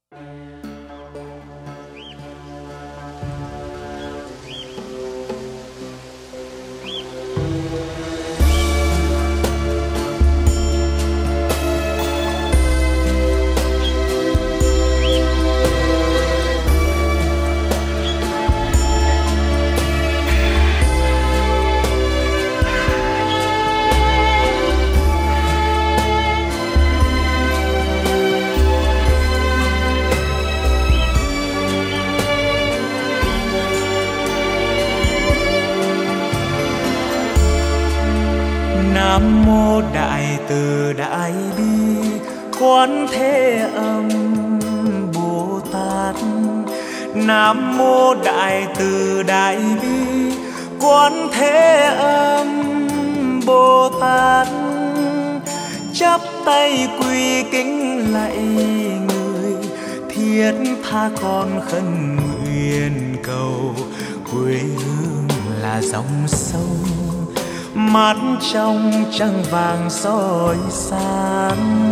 Nam mô Đại Từ Đại Bi Quán Thế Âm Bồ Tát. Nam mô Đại Từ Đại Bi Quán Thế Âm Bồ Tát. Chắp tay quy kính lạy người, thiết tha con khấn nguyện cầu. Quê hương là dòng sông, mắt trong trăng vàng soi sáng.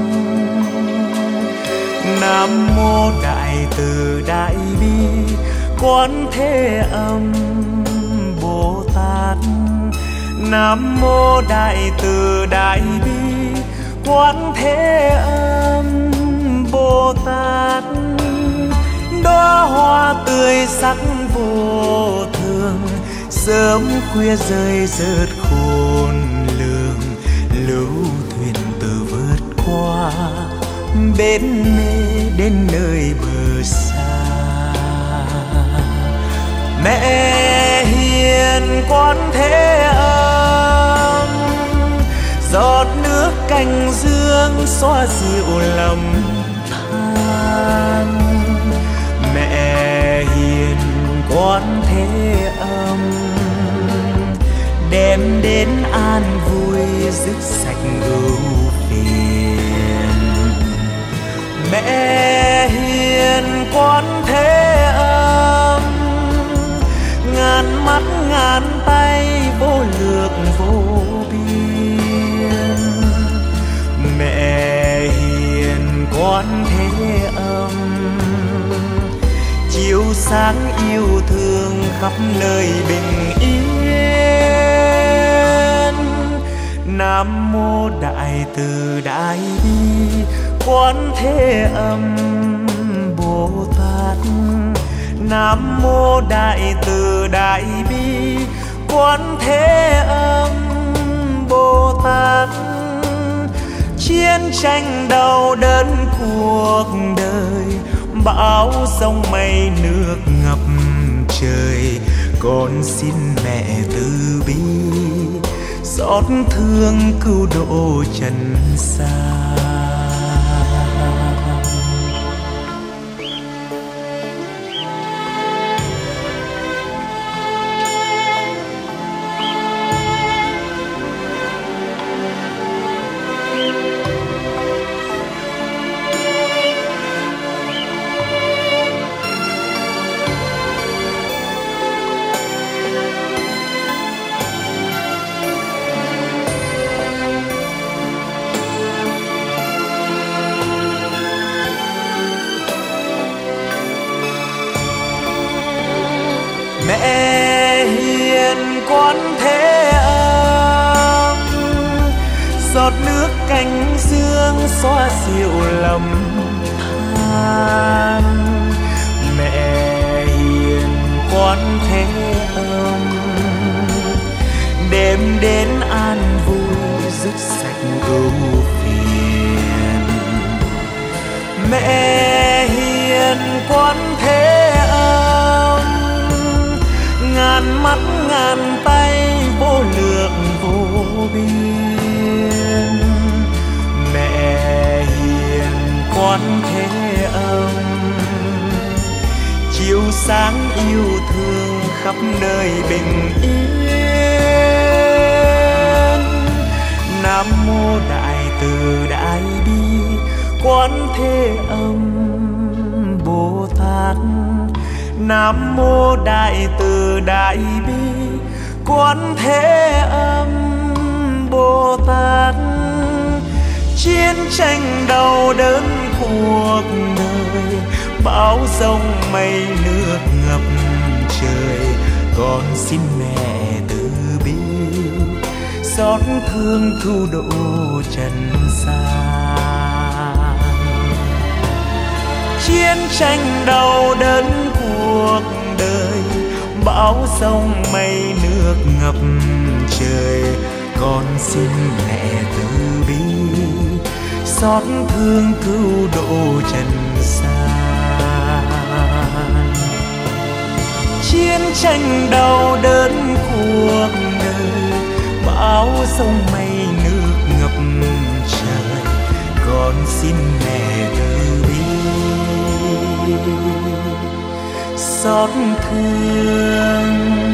Nam mô Đại Từ Đại Bi Quán Thế Âm Bồ Tát. Nam mô Đại Từ Đại Bi Quán Thế Âm Bồ Tát. Đóa hoa tươi sắc vô thường, sớm khuya rơi rớt khôn lường. Lưu thuyền từ vượt qua bến mê đến nơi bờ xa. Mẹ hiền Quán Thế Âm, giọt nước cành dương xoa dịu lòng than. Mẹ hiền Quán Thế Âm, đem đến an vui dứt sạch ưu phiền. Mẹ hiền Quán Thế Âm, ngàn mắt ngàn tay vô lược vô biên. Mẹ hiền Quán Thế Âm, chiếu sáng yêu thương khắp nơi bình yên. Nam mô Đại Từ Đại Bi Quán Thế Âm Bồ Tát. Nam mô Đại Từ Đại Bi Quán Thế Âm Bồ Tát. Chiến tranh đau đớn cuộc đời, bão giông mây nước ngập trời. Con xin mẹ từ bi xót thương cứu độ trần gian. Mẹ hiền Quán Thế Âm, giọt nước cành dương xoa dịu lòng than. Mẹ hiền Quán Thế Âm, đem đến an vui dứt sạch ưu phiền. Mẹ hiền Quán Thế Âm, ngàn mắt ngàn tay vô lượng vô biên. Mẹ hiền Quán Thế Âm, chiếu sáng yêu thương khắp nơi bình yên. Nam mô Đại Từ Đại Bi Quán Thế Âm Bồ Tát. Nam mô Đại Từ Đại Bi Quán Thế Âm Bồ Tát. Chiến tranh đau đớn cuộc đời, bão giông mây nước ngập trời. Con xin mẹ từ bi xót thương thu độ trần gian. Chiến tranh đau đớn cuộc đời, bão giông mây nước ngập trời. Con xin mẹ từ bi xót thương cứu độ trần gian. Chiến tranh đau đớn cuộc đời, bão giông mây nước ngập trời. Con xin mẹ từ bi xót thương